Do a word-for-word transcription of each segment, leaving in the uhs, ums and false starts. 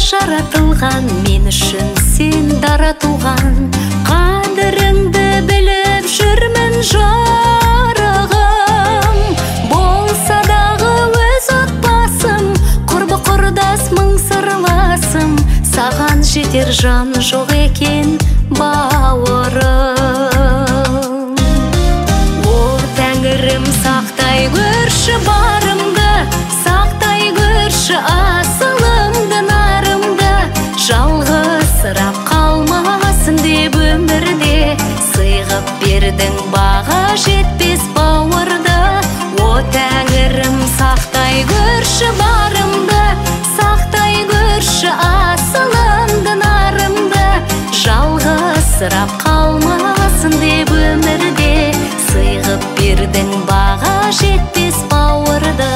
жаратылған, мен үшін сен дара туған. Қадіріңді біліп жүрмін жарығым, болса дағы өз отбасым, құрбы құрдас мың сырласым. Саған жетер жан жоқ екен бауырым. О Тәңірім, сақтай көрші барымды, сақтай көрші асылымды, нарымды. Жалғызсырап қалмасын деп өмірде, сыйғып бердің баға жетпес бауырды. О Тәңірім, сақтай көрші барымды, сақтай көрші асылымды, нарымды. Жалғызсырап қалмасын деп өмірде, сыйғып бердің баға жетпес бауырды.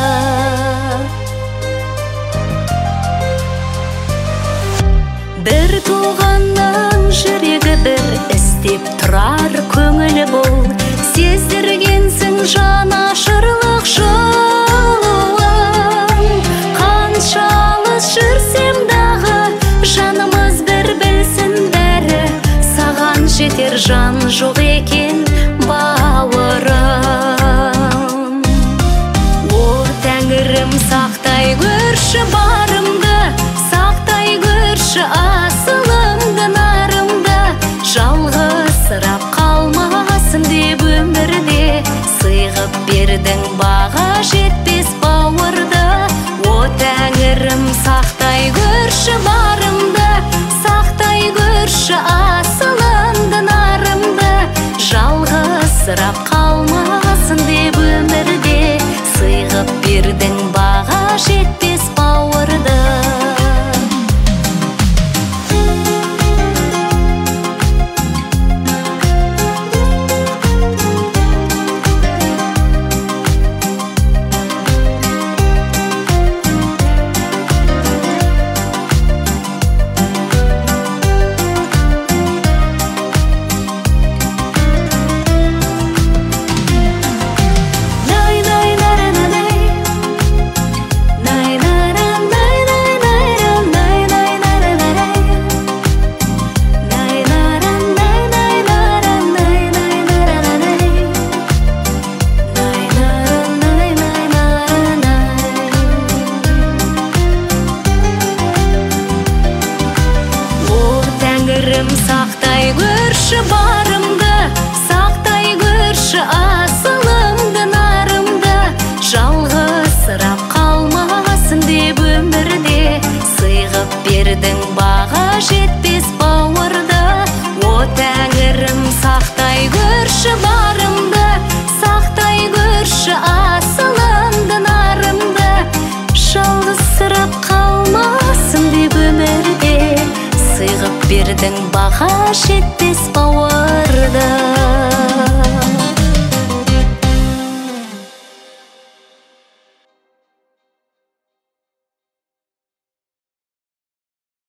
Бір туғанның жүрегі бір іздеп тұрар көңілі бол. Сездіргенсің жанашырлық жолын. Қанша алыс жүрсем дағы, жанымыз бір білсін бәрі. Саған жетер жан жоқ екен бауырым. О Тәңірім, сақтай көрші барымды, сақтай көрші асылымды, нарымды. Жалғызсырап қалмасын деп өмірде, сыйғып бердің баға жетпес бауырды. О Тәңірім, сақтай көрші барымды, сақтай көрші асылымды, нарымды. Жалғызсырап қалмасын деп өмірде, сыйғып бердің баға жетпес бауырды. Сақтай көрші барымды, сақтай көрші асылымды, нарымды. Жалғызсырап қалмасын деп өмірде, сыйғып бердің баға жетпес бауырды. О Тәңірім, сақтай көрші барымды, сақтай көрші асылымды, нарымды. Жалғызсырап қалмасын деп өмірде, сыйғып бердің баға жетпес бауырды.